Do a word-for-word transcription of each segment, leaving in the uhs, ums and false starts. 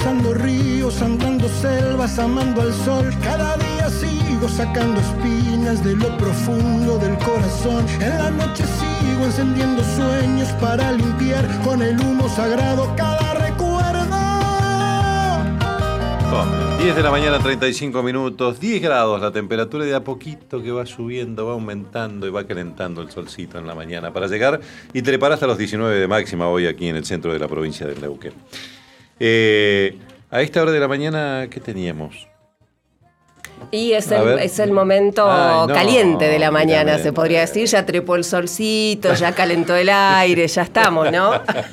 cruzando ríos, andando selvas, amando al sol. Cada día sigo sacando espinas de lo profundo del corazón. En la noche sigo encendiendo sueños para limpiar con el humo sagrado cada recuerdo. diez de la mañana, treinta y cinco minutos, diez grados la temperatura, y de a poquito que va subiendo, va aumentando y va calentando el solcito en la mañana para llegar y trepar hasta los diecinueve de máxima hoy aquí en el centro de la provincia de Neuquén. Eh, a esta hora de la mañana, ¿qué teníamos? Y es el, es el momento Ay, no, caliente de la mañana, se podría decir. Ya trepó el solcito, ya calentó el aire, ya estamos, ¿no?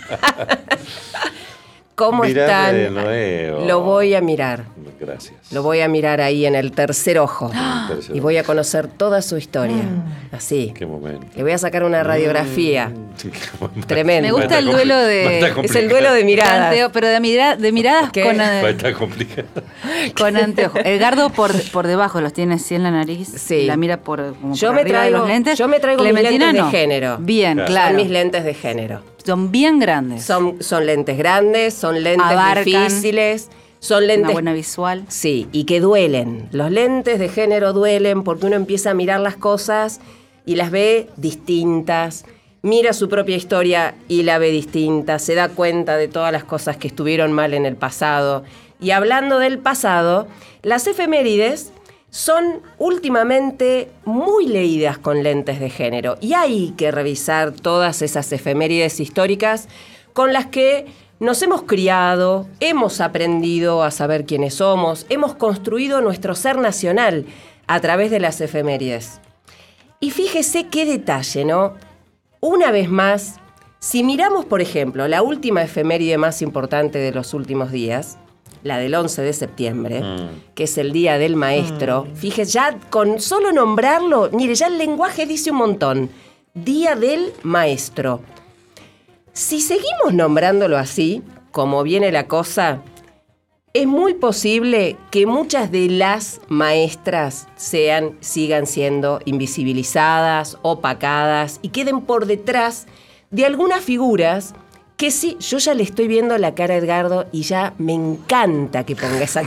¿Cómo Mirá están? Nuevo. Lo voy a mirar. Gracias. Lo voy a mirar ahí en el tercer ojo. ¡Ah! El tercer y voy a conocer toda su historia. Mm. Así. Qué momento. Le voy a sacar una radiografía. Mm. Sí, tremendo. Me gusta el duelo de... Es el duelo de miradas. Anteo, pero de, mira, de miradas ¿Qué? con... Va a estar complicado. Con anteojos. Edgardo por, por debajo los tiene así en la nariz. Sí. La mira por, como yo por me arriba traigo, de los lentes. Yo me traigo Clementina, mis lentes no. de género. Bien, claro. claro. Son mis lentes de género. Son bien grandes. Son, son lentes grandes, son lentes Abarcan difíciles, son lentes... Una buena visual. Sí, y que duelen. Los lentes de género duelen porque uno empieza a mirar las cosas y las ve distintas, mira su propia historia y la ve distinta, se da cuenta de todas las cosas que estuvieron mal en el pasado. Y hablando del pasado, las efemérides son últimamente muy leídas con lentes de género y hay que revisar todas esas efemérides históricas con las que nos hemos criado, hemos aprendido a saber quiénes somos, hemos construido nuestro ser nacional a través de las efemérides. Y fíjese qué detalle, ¿no? Una vez más, si miramos, por ejemplo, la última efeméride más importante de los últimos días, la del once de septiembre, mm. que es el Día del Maestro. Mm. Fíjese, ya con solo nombrarlo, mire, ya el lenguaje dice un montón. Día del Maestro. Si seguimos nombrándolo así, como viene la cosa, es muy posible que muchas de las maestras sean, sigan siendo invisibilizadas, opacadas y queden por detrás de algunas figuras que sí, yo ya le estoy viendo la cara a Edgardo y ya me encanta que ponga esa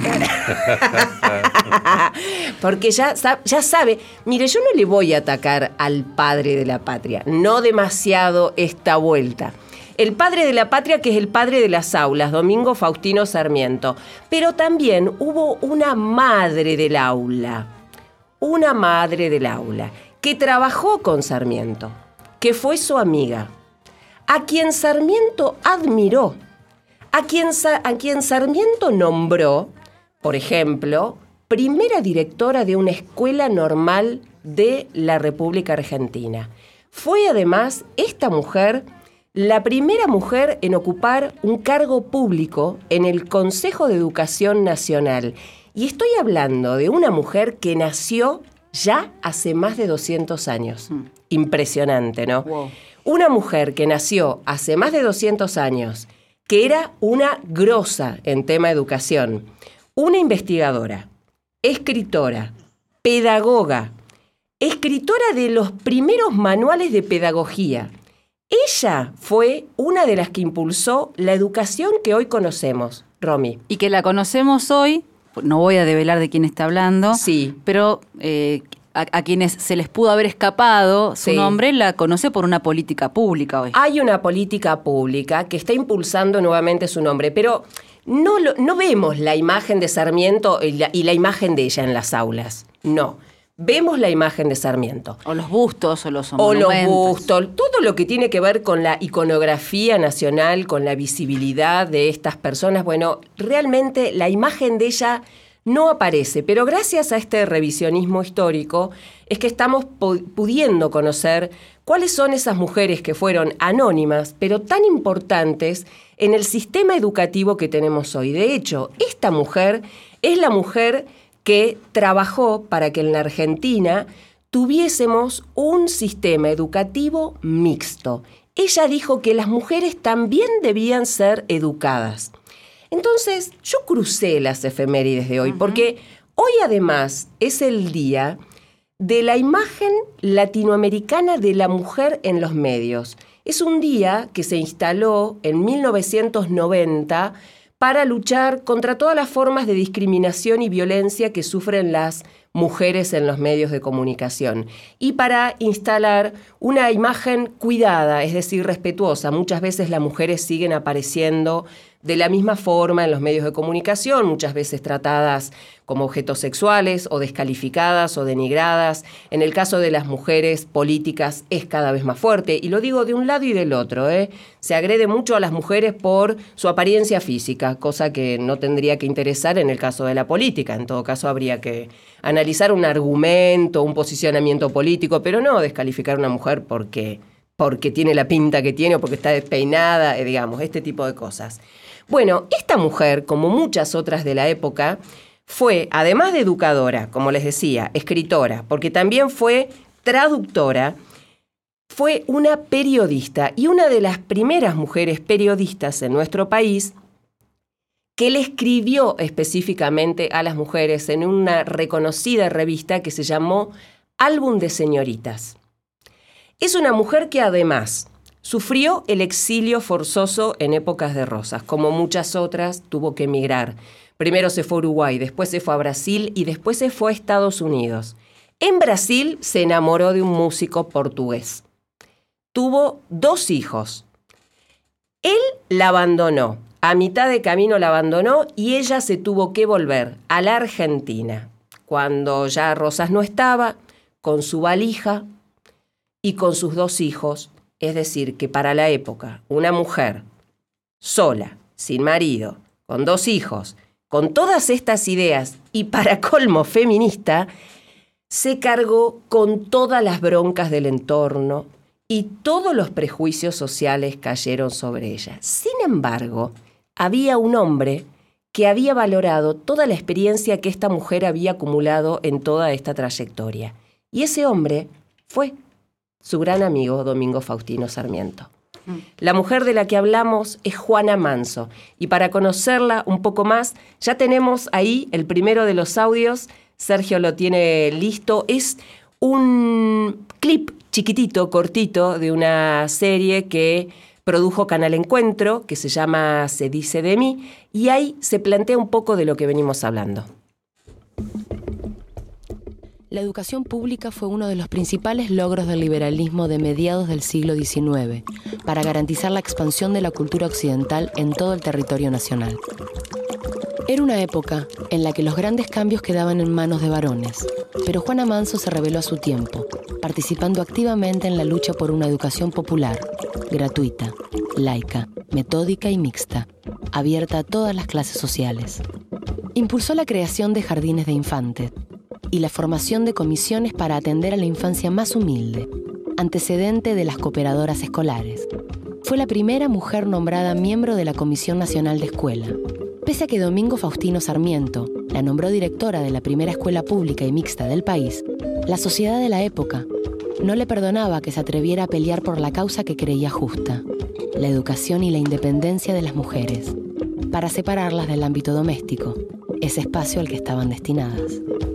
cara. Porque ya, ya sabe, mire, yo no le voy a atacar al padre de la patria, no demasiado esta vuelta. El padre de la patria, que es el padre de las aulas, Domingo Faustino Sarmiento. Pero también hubo una madre del aula, una madre del aula, que trabajó con Sarmiento, que fue su amiga, a quien Sarmiento admiró, a quien, a quien Sarmiento nombró, por ejemplo, primera directora de una escuela normal de la República Argentina. Fue además esta mujer la primera mujer en ocupar un cargo público en el Consejo de Educación Nacional. Y estoy hablando de una mujer que nació ya hace más de doscientos años. Mm. Impresionante, ¿no? Wow. Una mujer que nació hace más de doscientos años, que era una grosa en tema educación, una investigadora, escritora, pedagoga, escritora de los primeros manuales de pedagogía. Ella fue una de las que impulsó la educación que hoy conocemos, Romy. Y que la conocemos hoy, no voy a develar de quién está hablando, sí. pero eh, a, a quienes se les pudo haber escapado su sí. nombre, la conoce por una política pública hoy. Hay una política pública que está impulsando nuevamente su nombre, pero no, lo, no vemos la imagen de Sarmiento y la, y la imagen de ella en las aulas, no. Vemos la imagen de Sarmiento. O los bustos, o los O monumentos. los bustos, todo lo que tiene que ver con la iconografía nacional, con la visibilidad de estas personas. Bueno, realmente la imagen de ella no aparece, pero gracias a este revisionismo histórico es que estamos pudiendo conocer cuáles son esas mujeres que fueron anónimas, pero tan importantes en el sistema educativo que tenemos hoy. De hecho, esta mujer es la mujer que trabajó para que en la Argentina tuviésemos un sistema educativo mixto. Ella dijo que las mujeres también debían ser educadas. Entonces, yo crucé las efemérides de hoy, uh-huh. porque hoy además es el día de la imagen latinoamericana de la mujer en los medios. Es un día que se instaló en mil novecientos noventa para luchar contra todas las formas de discriminación y violencia que sufren las mujeres en los medios de comunicación y para instalar una imagen cuidada, es decir, respetuosa. Muchas veces las mujeres siguen apareciendo de la misma forma en los medios de comunicación, muchas veces tratadas como objetos sexuales o descalificadas o denigradas. En el caso de las mujeres políticas es cada vez más fuerte, y lo digo de un lado y del otro, ¿eh? Se agrede mucho a las mujeres por su apariencia física, cosa que no tendría que interesar en el caso de la política. En todo caso habría que analizar un argumento, un posicionamiento político, pero no descalificar a una mujer porque, porque tiene la pinta que tiene o porque está despeinada, eh, digamos, este tipo de cosas. Bueno, esta mujer, como muchas otras de la época, fue, además de educadora, como les decía, escritora, porque también fue traductora, fue una periodista y una de las primeras mujeres periodistas en nuestro país que le escribió específicamente a las mujeres en una reconocida revista que se llamó Álbum de Señoritas. Es una mujer que además sufrió el exilio forzoso en épocas de Rosas. Como muchas otras, tuvo que emigrar. Primero se fue a Uruguay, después se fue a Brasil y después se fue a Estados Unidos. En Brasil se enamoró de un músico portugués. Tuvo dos hijos. Él la abandonó. A mitad de camino la abandonó y ella se tuvo que volver a la Argentina. Cuando ya Rosas no estaba, con su valija y con sus dos hijos. Es decir, que para la época, una mujer sola, sin marido, con dos hijos, con todas estas ideas y para colmo feminista, se cargó con todas las broncas del entorno y todos los prejuicios sociales cayeron sobre ella. Sin embargo, había un hombre que había valorado toda la experiencia que esta mujer había acumulado en toda esta trayectoria. Y ese hombre fue su gran amigo Domingo Faustino Sarmiento. La mujer de la que hablamos es Juana Manso, y para conocerla un poco más, ya tenemos ahí el primero de los audios. Sergio lo tiene listo. Es un clip chiquitito, cortito, de una serie que produjo Canal Encuentro, que se llama Se dice de mí, y ahí se plantea un poco de lo que venimos hablando. La educación pública fue uno de los principales logros del liberalismo de mediados del siglo diecinueve para garantizar la expansión de la cultura occidental en todo el territorio nacional. Era una época en la que los grandes cambios quedaban en manos de varones, pero Juana Manso se rebeló a su tiempo, participando activamente en la lucha por una educación popular, gratuita, laica, metódica y mixta, abierta a todas las clases sociales. Impulsó la creación de jardines de infantes y la formación de comisiones para atender a la infancia más humilde, antecedente de las cooperadoras escolares. Fue la primera mujer nombrada miembro de la Comisión Nacional de Escuela. Pese a que Domingo Faustino Sarmiento la nombró directora de la primera escuela pública y mixta del país, la sociedad de la época no le perdonaba que se atreviera a pelear por la causa que creía justa, la educación y la independencia de las mujeres, para separarlas del ámbito doméstico, ese espacio al que estaban destinadas.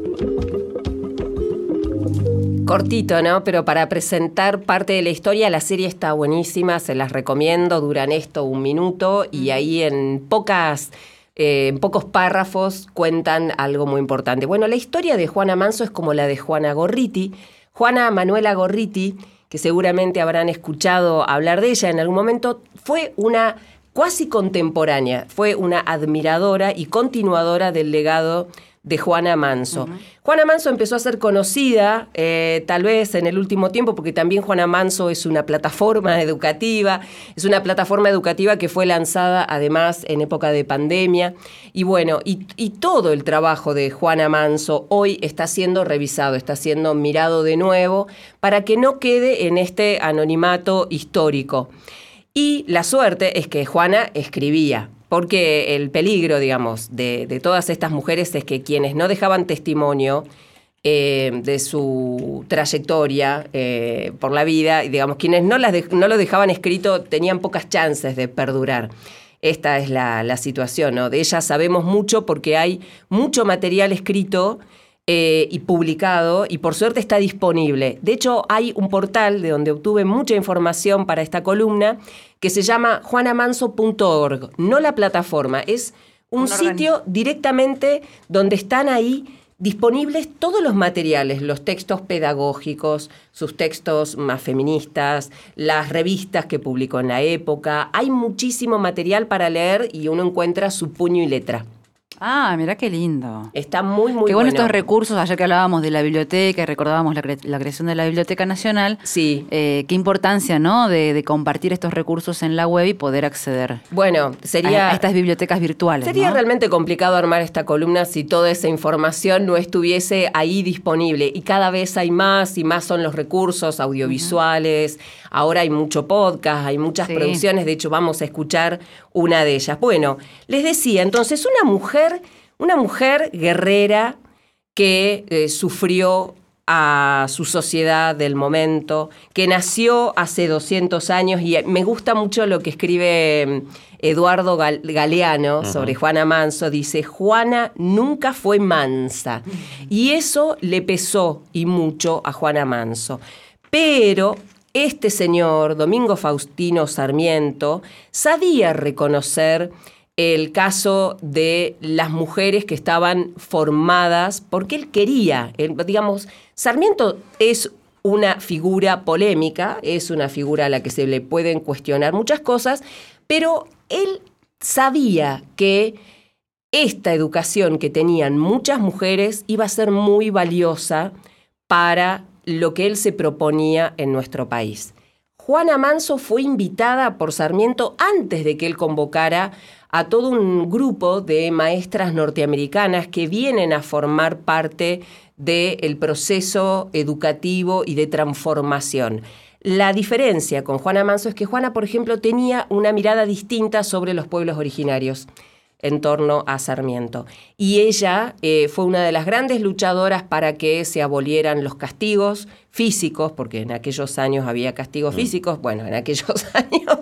Cortito, ¿no? Pero para presentar parte de la historia, la serie está buenísima, se las recomiendo, duran esto un minuto y ahí en pocas, eh, en pocos párrafos cuentan algo muy importante. Bueno, la historia de Juana Manso es como la de Juana Gorriti. Juana Manuela Gorriti, que seguramente habrán escuchado hablar de ella en algún momento, fue una cuasi contemporánea, fue una admiradora y continuadora del legado de Juana Manso. Uh-huh. Juana Manso empezó a ser conocida eh, tal vez en el último tiempo porque también Juana Manso es una plataforma educativa, es una plataforma educativa que fue lanzada además en época de pandemia y bueno, y, y todo el trabajo de Juana Manso hoy está siendo revisado, está siendo mirado de nuevo para que no quede en este anonimato histórico. Y la suerte es que Juana escribía. Porque el peligro, digamos, de, de todas estas mujeres es que quienes no dejaban testimonio eh, de su trayectoria eh, por la vida, digamos, quienes no, las de, no lo dejaban escrito tenían pocas chances de perdurar. Esta es la, la situación, ¿no? De ellas sabemos mucho porque hay mucho material escrito eh, y publicado, y por suerte está disponible. De hecho, hay un portal de donde obtuve mucha información para esta columna que se llama juana manso punto org, no la plataforma, es un, un sitio directamente donde están ahí disponibles todos los materiales, los textos pedagógicos, sus textos más feministas, las revistas que publicó en la época. Hay muchísimo material para leer y uno encuentra su puño y letra. Ah, mirá qué lindo. Está muy, muy qué bueno. bueno Estos recursos, ayer que hablábamos de la biblioteca y recordábamos la, cre- la creación de la Biblioteca Nacional, sí. eh, qué importancia, ¿no?, de, de compartir estos recursos en la web y poder acceder bueno, sería, a, a estas bibliotecas virtuales. Sería ¿no? realmente complicado armar esta columna si toda esa información no estuviese ahí disponible. Y cada vez hay más y más son los recursos audiovisuales. Uh-huh. Ahora hay mucho podcast, hay muchas sí. producciones. De hecho, vamos a escuchar una de ellas. Bueno, les decía, entonces, una mujer Una mujer guerrera que eh, sufrió a su sociedad del momento, que nació hace doscientos años, y me gusta mucho lo que escribe Eduardo Gal- Galeano uh-huh. sobre Juana Manso. Dice, Juana nunca fue mansa, y eso le pesó y mucho a Juana Manso. Pero este señor, Domingo Faustino Sarmiento, sabía reconocer el caso de las mujeres que estaban formadas porque él quería. Él, digamos, Sarmiento es una figura polémica, es una figura a la que se le pueden cuestionar muchas cosas, pero él sabía que esta educación que tenían muchas mujeres iba a ser muy valiosa para lo que él se proponía en nuestro país. Juana Manso fue invitada por Sarmiento antes de que él convocara a todo un grupo de maestras norteamericanas que vienen a formar parte del proceso educativo y de transformación. La diferencia con Juana Manso es que Juana, por ejemplo, tenía una mirada distinta sobre los pueblos originarios en torno a Sarmiento. Y ella eh, fue una de las grandes luchadoras para que se abolieran los castigos físicos, porque en aquellos años había castigos mm. físicos, bueno, en aquellos años...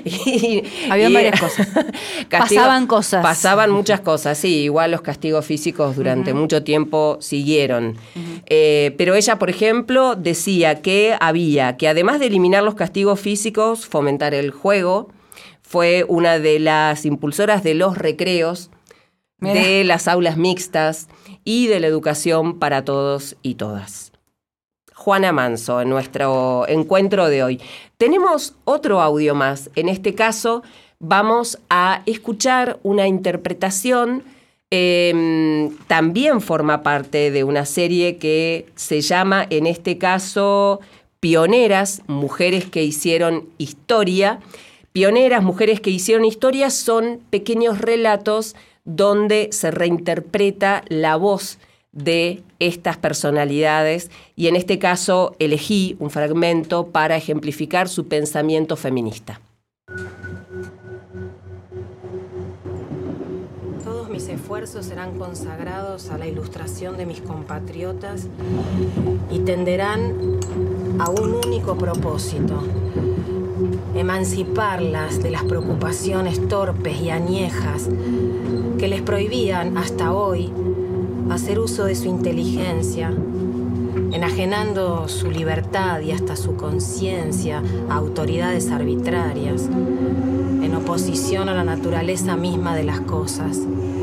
Y, había y, varias cosas. Castigo, pasaban cosas. Pasaban muchas cosas, sí, igual los castigos físicos durante uh-huh. mucho tiempo siguieron. Uh-huh. Eh, pero ella, por ejemplo, decía que había que, además de eliminar los castigos físicos, fomentar el juego. Fue una de las impulsoras de los recreos, Mira. de las aulas mixtas y de la educación para todos y todas. Juana Manso, en nuestro encuentro de hoy. Tenemos otro audio más. En este caso, vamos a escuchar una interpretación. Eh, también forma parte de una serie que se llama, en este caso, Pioneras, Mujeres que Hicieron Historia. Pioneras, Mujeres que Hicieron Historia son pequeños relatos donde se reinterpreta la voz de estas personalidades, y en este caso elegí un fragmento para ejemplificar su pensamiento feminista. Todos mis esfuerzos serán consagrados a la ilustración de mis compatriotas y tenderán a un único propósito: emanciparlas de las preocupaciones torpes y añejas que les prohibían hasta hoy hacer uso de su inteligencia, enajenando su libertad y hasta su conciencia a autoridades arbitrarias, en oposición a la naturaleza misma de las cosas.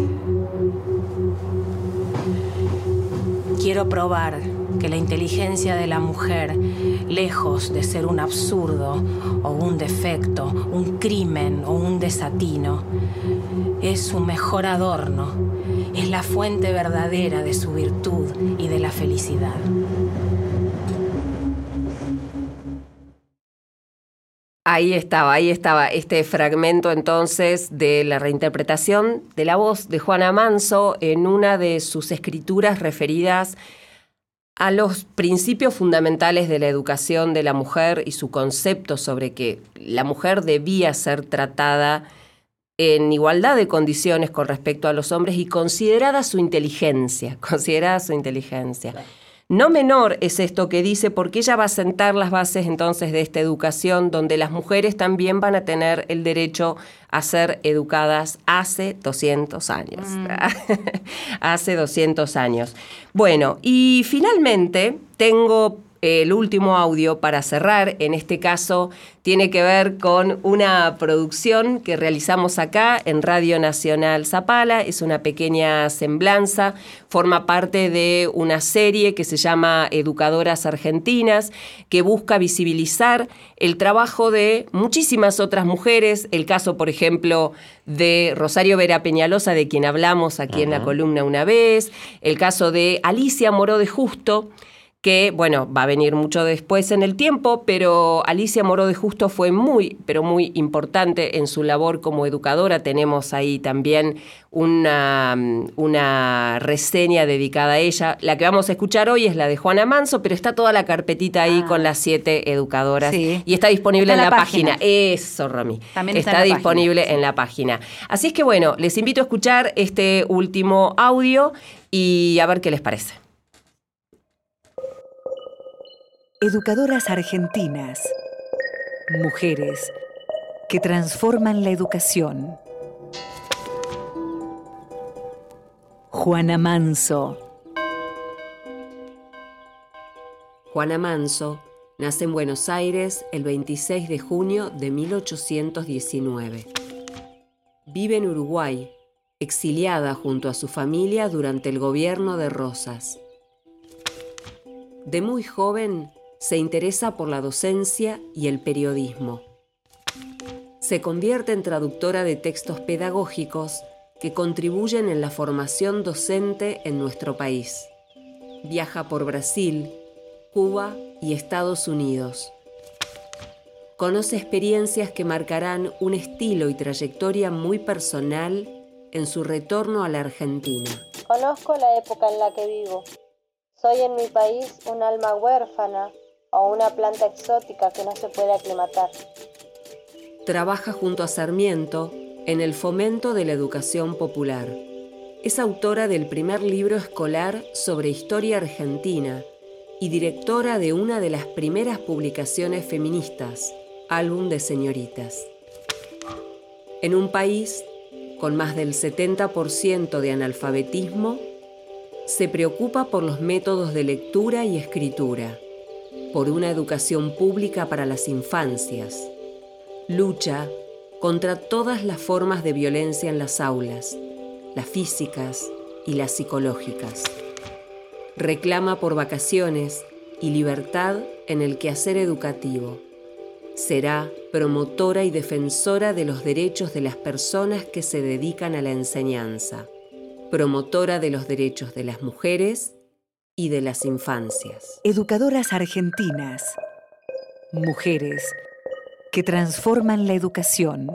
Quiero probar que la inteligencia de la mujer, lejos de ser un absurdo o un defecto, un crimen o un desatino, es su mejor adorno, es la fuente verdadera de su virtud y de la felicidad. Ahí estaba, ahí estaba este fragmento entonces de la reinterpretación de la voz de Juana Manso en una de sus escrituras referidas a los principios fundamentales de la educación de la mujer y su concepto sobre que la mujer debía ser tratada en igualdad de condiciones con respecto a los hombres y considerada su inteligencia, considerada su inteligencia. No menor es esto que dice, porque ella va a sentar las bases entonces de esta educación, donde las mujeres también van a tener el derecho a ser educadas hace doscientos años. Mm. Hace doscientos años. Bueno, y finalmente tengo el último audio para cerrar. En este caso tiene que ver con una producción que realizamos acá en Radio Nacional Zapala. Es una pequeña semblanza, forma parte de una serie que se llama Educadoras Argentinas, que busca visibilizar el trabajo de muchísimas otras mujeres. El caso, por ejemplo, de Rosario Vera Peñalosa, de quien hablamos aquí uh-huh. en la columna una vez. El caso de Alicia Moró de Justo, que, bueno, va a venir mucho después en el tiempo, pero Alicia Moró de Justo fue muy, pero muy importante en su labor como educadora. Tenemos ahí también una, una reseña dedicada a ella. La que vamos a escuchar hoy es la de Juana Manso, pero está toda la carpetita ahí ah. con las siete educadoras. Sí. Y está disponible está en la, la página. página. Eso, Romy. También está, está en disponible página. en la página. Así es que, bueno, les invito a escuchar este último audio y a ver qué les parece. Educadoras argentinas, mujeres que transforman la educación. Juana Manso. Juana Manso nace en Buenos Aires el veintiséis de junio de mil ochocientos diecinueve. Vive en Uruguay, exiliada junto a su familia durante el gobierno de Rosas. De muy joven se interesa por la docencia y el periodismo. Se convierte en traductora de textos pedagógicos que contribuyen en la formación docente en nuestro país. Viaja por Brasil, Cuba y Estados Unidos. Conoce experiencias que marcarán un estilo y trayectoria muy personal en su retorno a la Argentina. Conozco la época en la que vivo. Soy en mi país un alma huérfana o una planta exótica que no se puede aclimatar. Trabaja junto a Sarmiento en el fomento de la educación popular. Es autora del primer libro escolar sobre historia argentina y directora de una de las primeras publicaciones feministas, Álbum de Señoritas. En un país con más del setenta por ciento de analfabetismo, se preocupa por los métodos de lectura y escritura, por una educación pública para las infancias. Lucha contra todas las formas de violencia en las aulas, las físicas y las psicológicas. Reclama por vacaciones y libertad en el quehacer educativo. Será promotora y defensora de los derechos de las personas que se dedican a la enseñanza. Promotora de los derechos de las mujeres y de las infancias. Educadoras argentinas, mujeres que transforman la educación.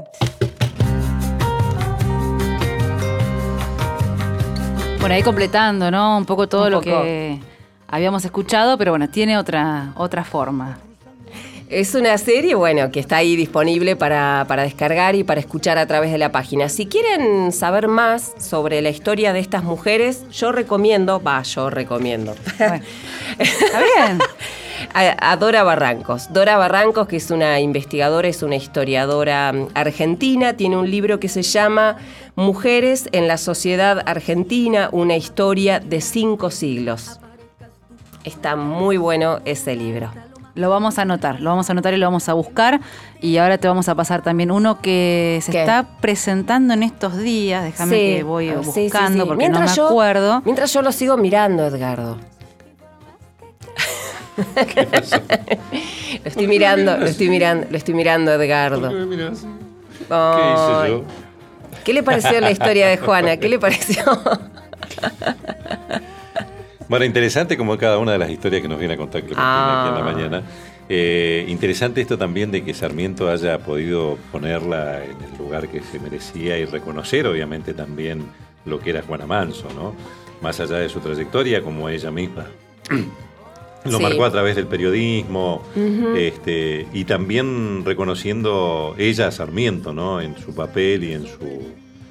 Por ahí completando, ¿no? Un poco todo Un lo poco. que habíamos escuchado, pero bueno, tiene otra, otra forma. Es una serie, bueno, que está ahí disponible para, para descargar y para escuchar a través de la página. Si quieren saber más sobre la historia de estas mujeres, yo recomiendo, va, yo recomiendo. Bueno, está bien. A, a Dora Barrancos. Dora Barrancos, que es una investigadora, es una historiadora argentina, tiene un libro que se llama Mujeres en la Sociedad Argentina, una historia de cinco siglos. Está muy bueno ese libro. Lo vamos a anotar, lo vamos a anotar y lo vamos a buscar. Y ahora te vamos a pasar también uno que se ¿Qué? está presentando en estos días. Déjame Sí, que voy buscando sí, sí, sí. porque Mientras no me yo- acuerdo. Mientras yo lo sigo mirando, Edgardo. ¿Qué pasó? Lo estoy mirando, lo estoy mirando, lo estoy mirando, Edgardo. Mira, sí. Ay, ¿Qué hice yo? ¿Qué le pareció la historia de Juana? ¿Qué le pareció? Bueno, interesante como cada una de las historias que nos viene a contar Clementina Ah. aquí en la mañana. Eh, interesante esto también de que Sarmiento haya podido ponerla en el lugar que se merecía y reconocer obviamente también lo que era Juana Manso, ¿no? Más allá de su trayectoria como ella misma. Lo Sí. marcó a través del periodismo, este, y también reconociendo ella a Sarmiento, ¿no? En su papel y en su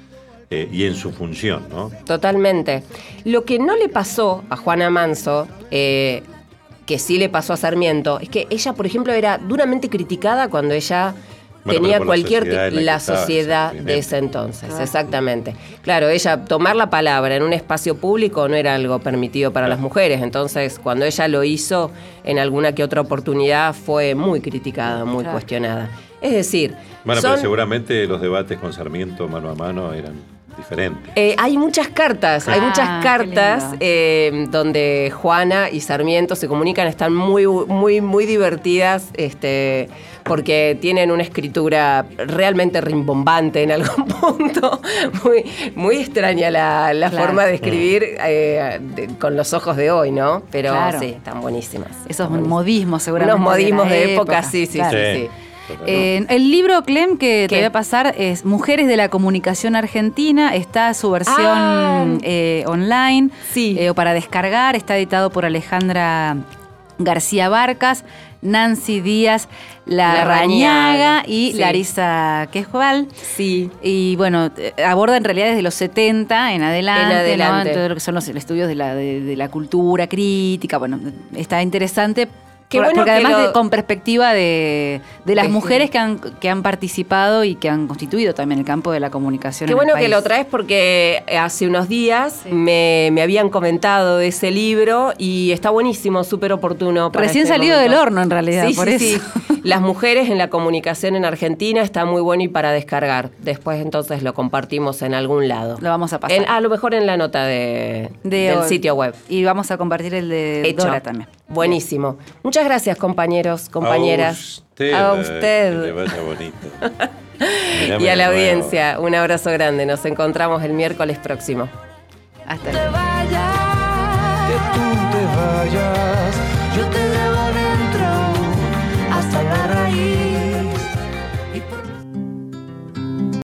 eh, y en su función, ¿no? Totalmente. Lo que no le pasó a Juana Manso, eh, que sí le pasó a Sarmiento, es que ella, por ejemplo, era duramente criticada cuando ella Bueno, tenía pero por la cualquier sociedad en la que la estaba, sociedad evidentemente. de ese entonces, exactamente. Claro, ella tomar la palabra en un espacio público no era algo permitido para las mujeres, entonces cuando ella lo hizo en alguna que otra oportunidad fue muy criticada, muy Claro. cuestionada. Es decir, Bueno, son- pero seguramente los debates con Sarmiento mano a mano eran diferentes. Eh, hay muchas cartas, hay Ah, muchas qué cartas lindo. eh, donde Juana y Sarmiento se comunican, están muy, muy, muy divertidas, este, porque tienen una escritura realmente rimbombante en algún punto, muy, muy extraña la, la Claro. forma de escribir eh, de- con los ojos de hoy, ¿no? Pero Claro. sí, están buenísimas. Esos Están buenísimas. modismos seguramente. Unos modismos la de época, sí, sí, claro. sí, Sí. sí. Eh, el libro, Clem, que ¿Qué? te voy a pasar es Mujeres de la Comunicación Argentina. Está su versión Ah. eh, online Sí. eh, o para descargar. Está editado por Alejandra García Barcas, Nancy Díaz Larrañaga Larrañaga, y sí. Larisa Quejual. Sí. Y bueno, eh, aborda en realidad desde los setenta en adelante, En adelante. ¿no? Todo lo que son los estudios de la, de, de la cultura crítica. Bueno, está interesante. Qué por- bueno porque que además lo- de- con perspectiva de, de las De- mujeres que han, que han participado y que han constituido también el campo de la comunicación. Qué en bueno el que país. lo traes porque hace unos días Sí. me, me habían comentado de ese libro y está buenísimo, súper oportuno. para Recién este salido momento. del horno, en realidad, Sí, por sí, eso. sí. Las mujeres en la comunicación en Argentina está muy bueno y para descargar. Después entonces lo compartimos en algún lado. Lo vamos a pasar. En- a lo mejor en la nota de, De del hoy. sitio web. Y vamos a compartir el de Hecho. Dora también. Buenísimo. Muchas gracias, compañeros, compañeras. A usted. A Que usted. le vaya bonito. Mirame Y a la de nuevo. audiencia, un abrazo grande. Nos encontramos el miércoles próximo. Hasta Que tú te vayas, yo te llevo dentro hasta la raíz.